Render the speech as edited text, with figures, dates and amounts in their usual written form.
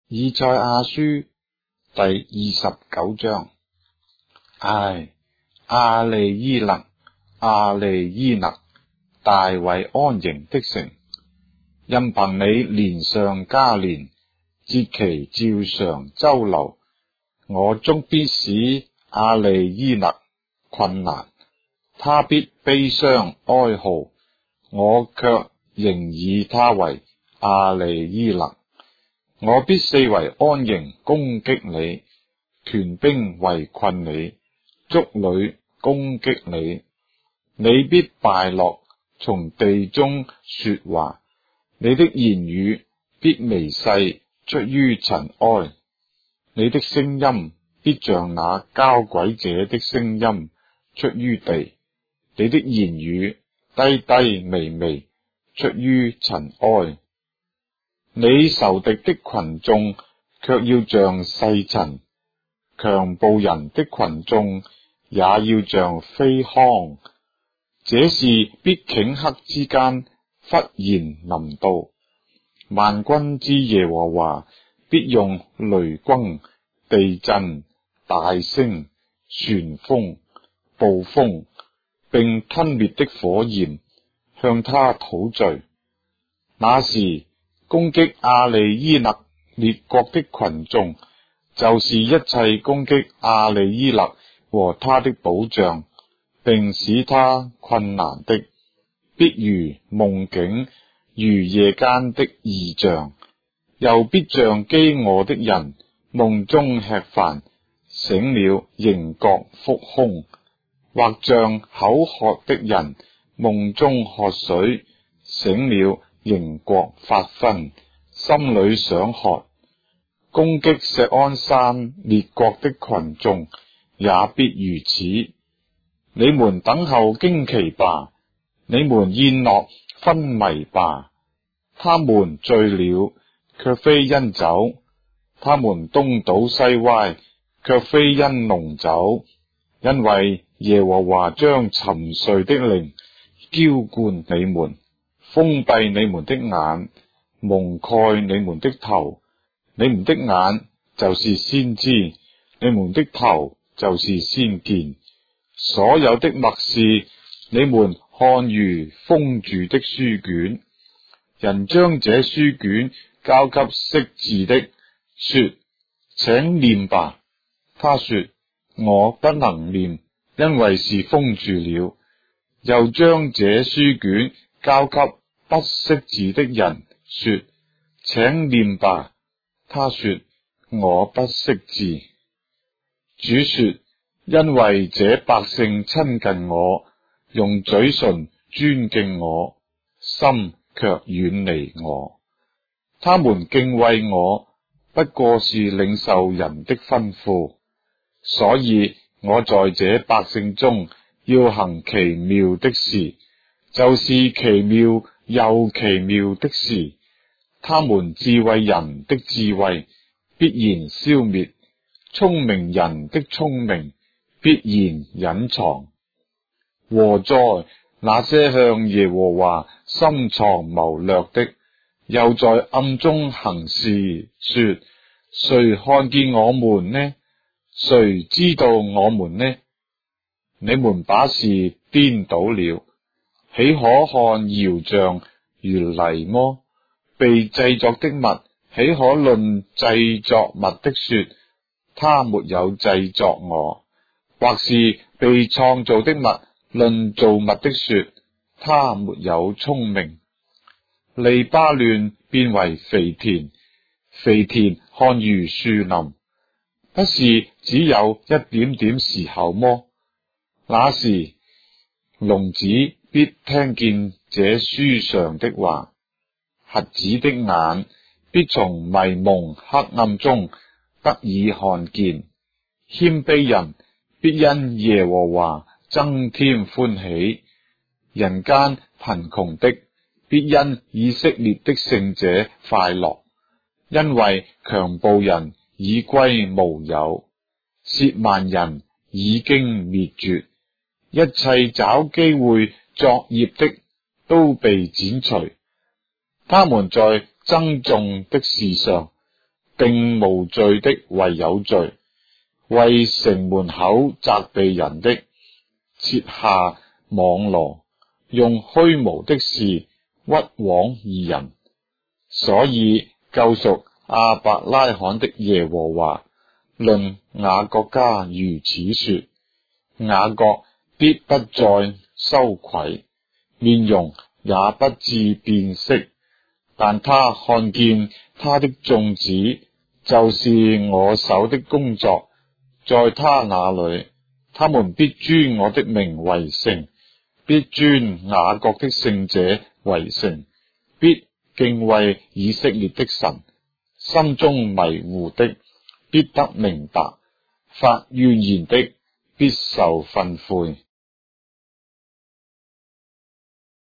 以賽亞書第29章。唉，亞利伊勒，亞利伊勒，大衛安營的城，任憑你年上加年，節期照常周流，我終必使亞利伊勒困難，他必悲傷哀號，我卻仍以他為亞利伊勒。我必四圍安營攻擊你，權兵圍困你，築壘攻擊你，你必敗落，從地中說話，你的言語必微細，出於塵埃，你的聲音必像那交鬼者的聲音，出於地，你的言語低低微微，出於塵埃。你仇敵的群眾卻要像細塵，強暴人的群眾也要像飛糠，這是必頃刻之間忽然臨到。萬軍之耶和華必用雷轟、地震、大聲、旋風、暴風，並吞滅的火焰向他討罪。那時攻擊亞利伊勒列國的群眾，就是一切攻擊亞利伊勒和他的保障，並使他困難的，必如夢境，如夜間的異象，又必像飢餓的人夢中吃飯，醒了仍覺腹空，或像口渴的人夢中喝水，醒了仍覺發昏，心裏想喝。攻擊錫安山列國的群眾也必如此。你們等候驚奇吧，你們宴樂昏迷吧。他們醉了，卻非因酒；他們東倒西歪，卻非因濃酒。因為耶和華將沉睡的靈澆灌你們，封閉你們的眼，蒙蓋你們的頭。你們的眼就是先知，你們的頭就是先見。所有的默示，你們看如封住的書卷。人將這書卷交給識字的，說：請念吧。他說：我不能念，因為是封住了。又將這書卷交給不識字的人，說：請念吧。他說：我不識字。主說：因為這百姓親近我，用嘴唇尊敬我，心卻遠離我。他們敬畏我，不過是領受人的吩咐。所以我在這百姓中要行奇妙的事，就是奇妙又奇妙的事。他們智慧人的智慧必然消滅，聰明人的聰明必然隱藏。禍哉那些向耶和華深藏謀略的，又在暗中行事，說：誰看見我們呢？誰知道我們呢？你們把事顛倒了，豈可看窯匠如泥麼？被製作的物，豈可論製作物的說，他沒有製作我？或是被創造的物，論造物的說，他沒有聰明？利巴嫩變為肥田，肥田看如樹林，不是只有一點點時候麼？那時聾子必聽見這書上的話，瞎子的眼必從迷蒙黑暗中得以看見。謙卑人必因耶和華增添歡喜，人間貧窮的必因以色列的聖者快樂。因為強暴人已歸無有，褻慢人已經滅絕，一切找機會作孽的都被剪除。他們在爭訟的事上定無罪的為有罪，為城門口責備人的設下網羅，用虛無的事屈枉義人。所以救贖亞伯拉罕的耶和華論雅各家如此說：雅各必不再羞愧，面容也不致變色，但他看見他的眾子，就是我手的工作，在他那裏，他們必尊我的名為聖，必尊雅各的聖者為聖，必敬畏以色列的神。心中迷糊的必得明白，發怨言的必受訓誨。